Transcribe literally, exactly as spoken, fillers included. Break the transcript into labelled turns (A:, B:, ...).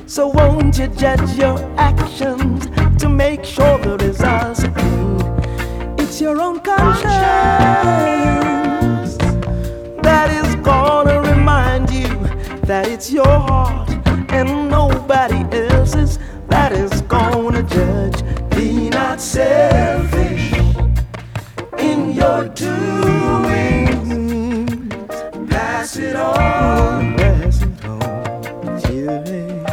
A: So won't you judge your actions to make sure the results are good? It's your own conscience that is gonna remind you that it's your heart and nobody else's that is gonna judge. Be not selfish in your doings. Pass it on.